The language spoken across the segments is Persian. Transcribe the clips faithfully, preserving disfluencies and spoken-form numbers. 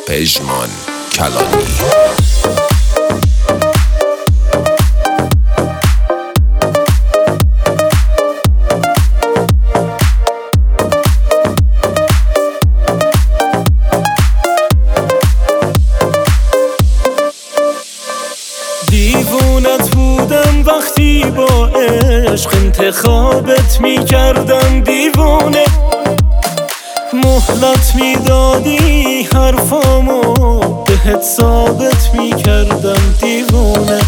پژمان کلانی. دیوونت بودم وقتی با عشق انتخابت میکردم دیوونه، مهلت میدادی حرفامو بهت ثابت میکردم دیوونه.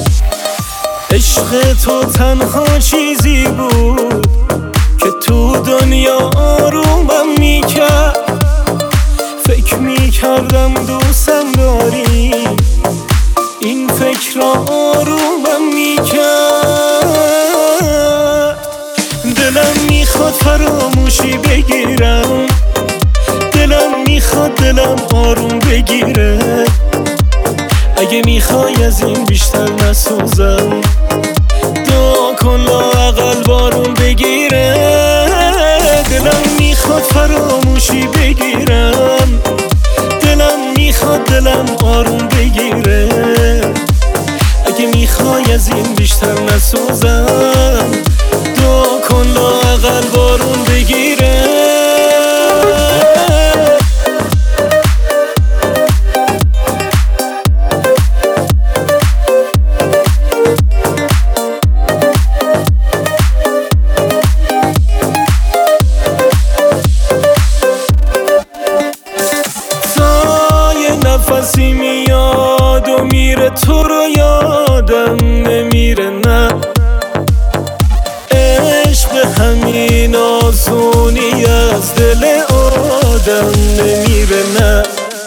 عشق تو تنها چیزی بود که تو دنیا آرومم میکرد، فکر میکردم دوستم داری، این فکر را آرومم میکرد. دلم میخواد فراموشی بگیرم، دلم میخواد دلم آروم بگیره. اگه میخوای از این بیشتر نسوزم، دعا کن لااقل بارون بگیره. دلم میخواد فراموشی بگیرم، دلم میخواد دلم آروم بگیره. اگه میخوای از این بیشتر نسوزم، دعا کن لااقل بارون بگیره. نفسی میاد و میره، تو رو یادم نمیره. نه عشق همین آسونی از دل آدم نمیره. نه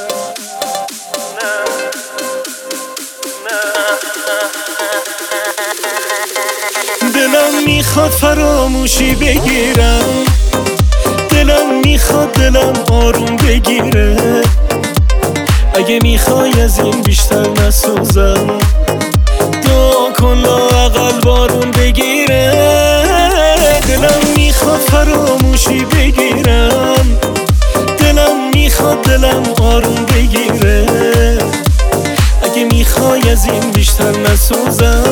دلم میخواد فراموشی بگیرم، دلم میخواد دلم آروم بگیره. اگه میخوای از این بیشتر نسوزم، دعا کن لااقل بارون بگیره. دلم میخواد فراموشی بگیرم، دلم میخواد دلم آروم بگیره. اگه میخوای از این بیشتر نسوزم،